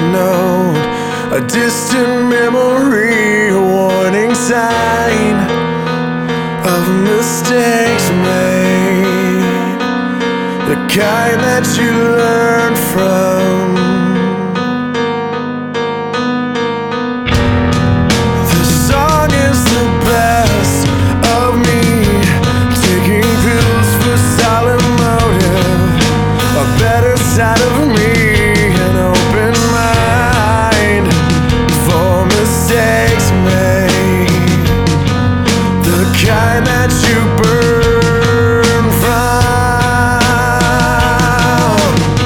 note, a distant memory, a warning sign of mistakes made, the kind that you learn from. This song is the best of me, taking pills for solid motive, a better side of me, an open mind for mistakes made, the kind that you burn from.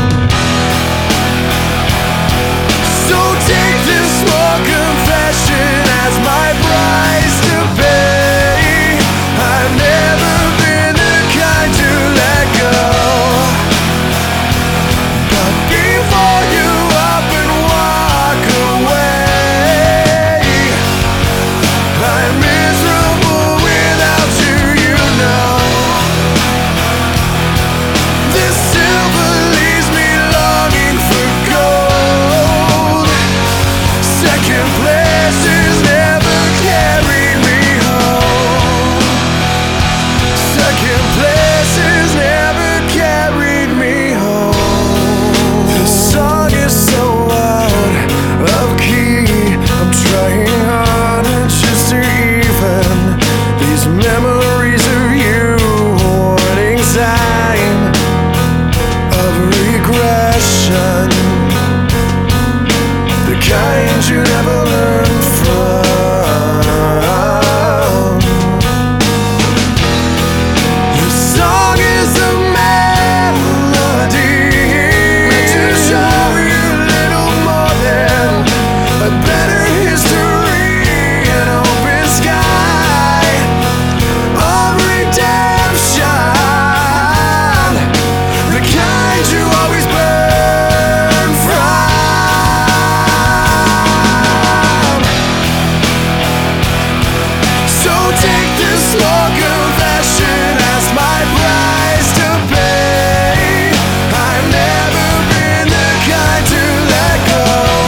So take this small confession as my price to pay. I've never been the kind to let go, but before you up and walk away, I'm miserable without you, you know. This silver leaves me longing for gold. Second place has never carried me home. Second place has never carried me home. This song is so out of key, I'm trying harder just to even. These memories of you, warning sign of regression, the kind you never learn from. This song is a melody to show you a little more than a better history, an open sky of redemption, the kind you always burn from. So take this small confession as my price to pay. I've never been the kind to let go,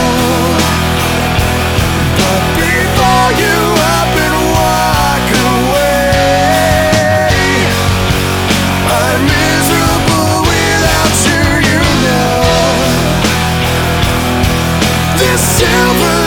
but before you up and walk away, I'm miserable without you, you know. This silver